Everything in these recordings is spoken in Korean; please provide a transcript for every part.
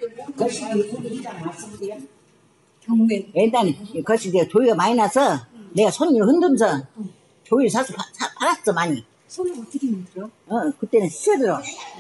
거시기 분위기가 맞습니다. 경매. 일단 거시기에 조이가 많이 나서 내가 손을 흔들면서 조이를 사서 팔았어 많이. 손을 어떻게 흔들어? 그때는 시세대로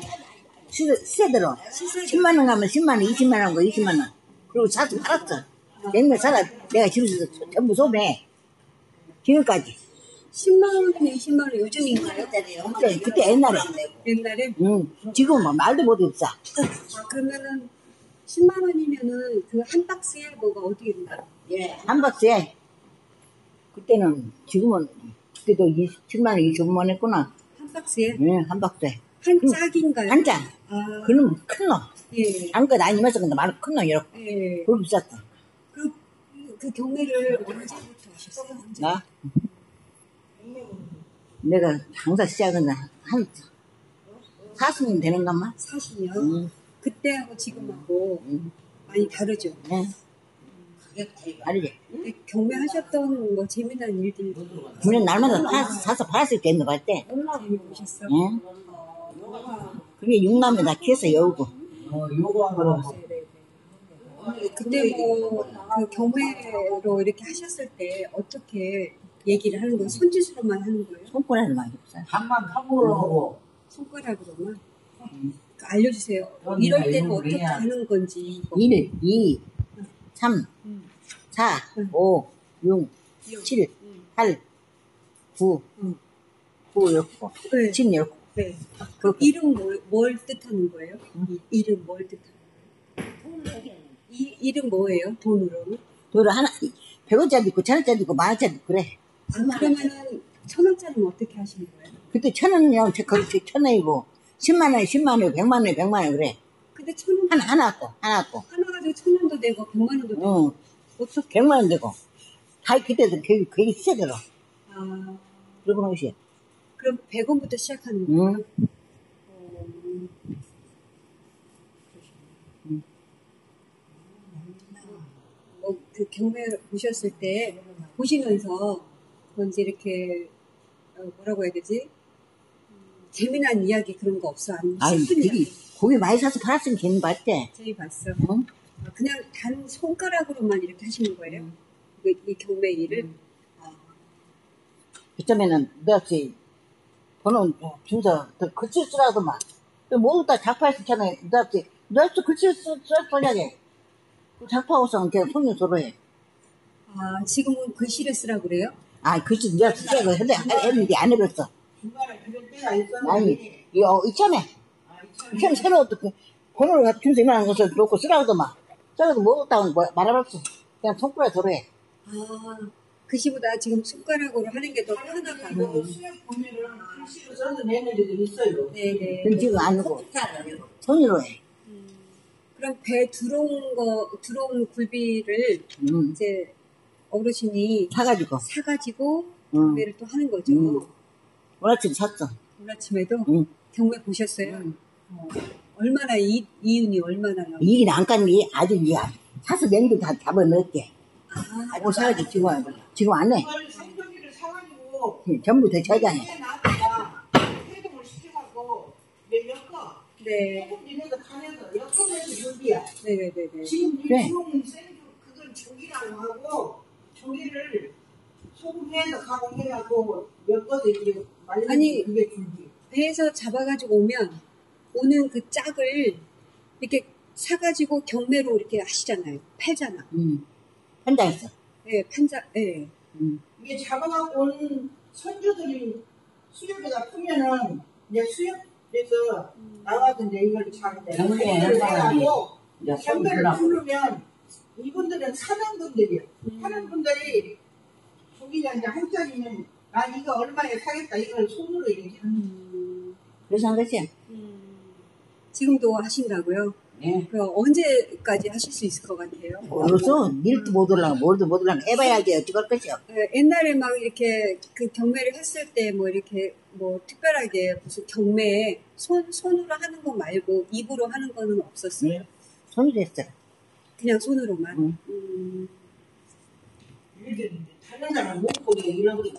10만 원 가면 10만 원, 20만 원 거 20만 원. 그리고 사서 팔았어. 냉면 사다 내가 집에서 전부 소매. 지금까지. 10만 원이면 20만 원 요즘인가요? 그때 옛날에. 옛날에? 지금은 뭐 말도 못했어. 그러면은 10만 원이면은 그 한 박스에 뭐가 어떻게 된다? 예. 한 박스에 그때는 지금은 그때도 7만 원, 25만 원 했구나. 한 박스에? 예, 한 박스에. 한 짝인가요? 한 짝. 그놈 큰 놈. 예. 한껏 아니면서 근데 말은 큰 놈 이렇게. 예. 그거 비쌌어. 그 경매를 언제부터 하셨어요? 나? 내가 장사 시작은 한 40년 되는가만? 40년? 그때하고 지금하고 많이 다르죠? 네. 다르지? 경매하셨던 뭐 재미난 일들 우리는 날마다 사서 팔았을 때 있는 거 같아. 재미보셨어? 응? 그게 6남매 다 키워서 여우고. 요거한 거는 그때 뭐 그 경매로 이렇게 하셨을 때 어떻게 얘기를 하는 거예요? 손짓으로만 하는 거예요? 손가락을 많이 없어요. 한만 탐구를 하고 손가락으로만? 알려주세요. 이럴 때는 어떻게 하는 건지. 1, 2, 3, 4, 5, 6, 7, 8, 9, 9 이렇게, 네. 10 이렇게. 네. 그 이름 뭘 뜻하는 거예요? 이름 뭘 뜻하는 거예요? 이름 뭐예요? 돈으로는? 돈을 하나, 100원짜리 있고, 1000원짜리 있고, 10,000원짜리 있고, 그래. 그러면은 1,000원짜리는 어떻게 하시는 거예요? 그때 1,000원이랑 그렇게 1,000원이고, 10만원, 10만원, 100만원, 100만원, 그래. 근데 1,000원 하나 갖고. 하나 가지고 1,000원도 되고 100만 원도 되고 어떻게? 100만원 되고. 다 그때도 그게 시세대로. 아, 그러고 놓으시. 그럼 100원부터 시작하는 거예요? 뭐 그 경매 보셨을 때 보시면서 뭔지 이렇게 뭐라고 해야 되지? 재미난 이야기 그런 거 없어? 아니, 되게 고기 많이 사서 팔았으면 괜히 봤대. 저희 봤어. 응? 그냥 단 손가락으로만 이렇게 하시는 거예요? 이 경매 일을? 그쯤에는 너없이 번호 준서 글씨 쓰라더만. 모두 다 작파에 쓰잖아. 너없이 글씨 써냐게. 작파고서 그냥 손님 서로 해. 아, 지금은 글씨를 쓰라 그래요? 글씨 내가 쓰라고 했는데 안 해봤어. 중간에 그럴 때가 있었는데 아니, 이참에 새로 어떻게 번호를 준서 이만한 것을 놓고 쓰라고더만. 써도 모두 말아봤어. 그냥 손가락에 서로 해. 글씨보다 지금 손가락으로 하는 게 더 편하다고. 수협 보면은 글씨로 써서 내는 데도 있어요. 네네. 근데 지금 안 하고 손으로 해. 그럼 배 들어온 굴비를 이제 어르신이 사가지고 경매를 또 하는 거죠. 오늘 아침 샀어. 오늘 아침에도 경매 보셨어요? 얼마나 이윤이 얼마나 나요? 이게 안 가는 게 아주 사서 냉도 다 잡아 넣을게. 오늘 사가지고 지금 안 해. 이걸 생고기를 사가지고 전부 다 저장해. 나다가 해동을 시켜갖고 엮어. 네. 소금 니네도 간에서 엮으면서 준비야. 네네네. 지금 이 그래. 주홍 생주 그건 조기라고 하고 조기를 소금해서 가공해갖고 엮어서 이렇게 말리는 그게 준비. 배에서 잡아가지고 오는 그 짝을 이렇게 사가지고 경매로 이렇게 하시잖아요. 팔잖아. 판장했어. 네, 네. 이게 잡아갖고 온 선주들이 수협에다 풀면은 이제 수협에서 나가던데 이걸 잘한대. 해가지고 경매를 풀으면 이분들은 사는 분들이요. 사는 분들이 저기가 이제 한자리는 나 이거 얼마에 사겠다 이걸 손으로 이렇게 하는. 그래서 한 거지. 지금도 하신다고요? 네. 그 언제까지 하실 수 있을 것 같아요? 모르겠어. 일도 못 올라가, 뭘도 못 올라가. 해봐야지 어찌할 것이요. 옛날에 막 이렇게 그 경매를 했을 때 뭐 이렇게 뭐 특별하게 무슨 경매에 손으로 하는 거 말고 입으로 하는 거는 없었어요? 손으로 했어. 그냥 손으로만? 이렇게 다른 사람 못 보게 이런 거